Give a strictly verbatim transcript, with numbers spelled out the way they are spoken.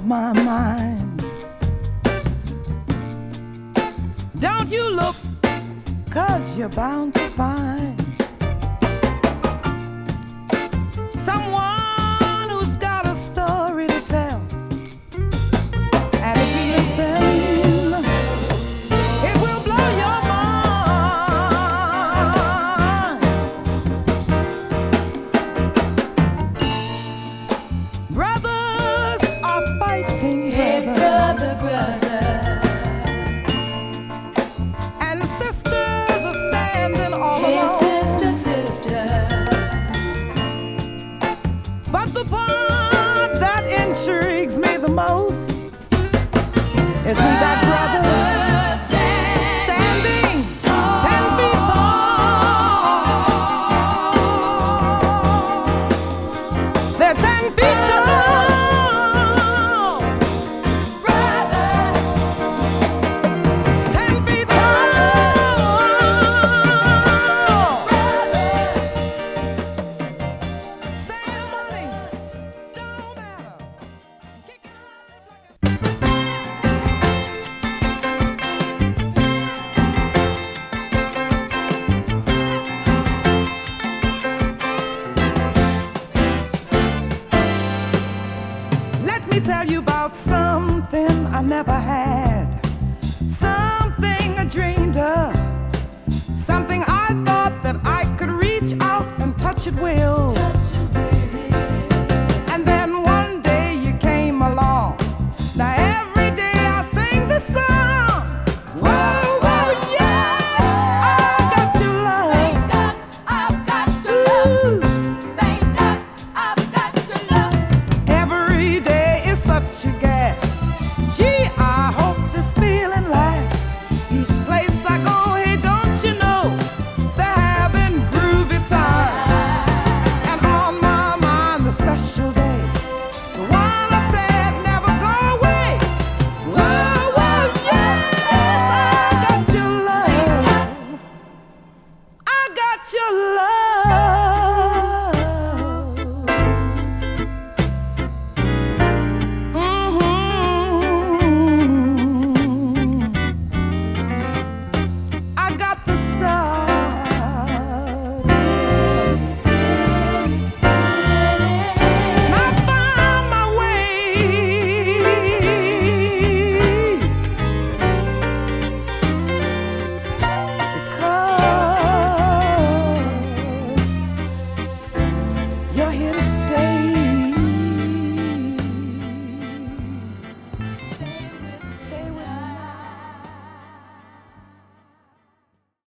my mind. Don't you look, 'cause you're bound to find someone who's got a story to tell. And if you listen, it will blow your mind. Brothers are fighting Hey, brothers, brother, brother. and sisters are standing all Hey, alone. sister, sister. But the part that intrigues me the most is we got brothers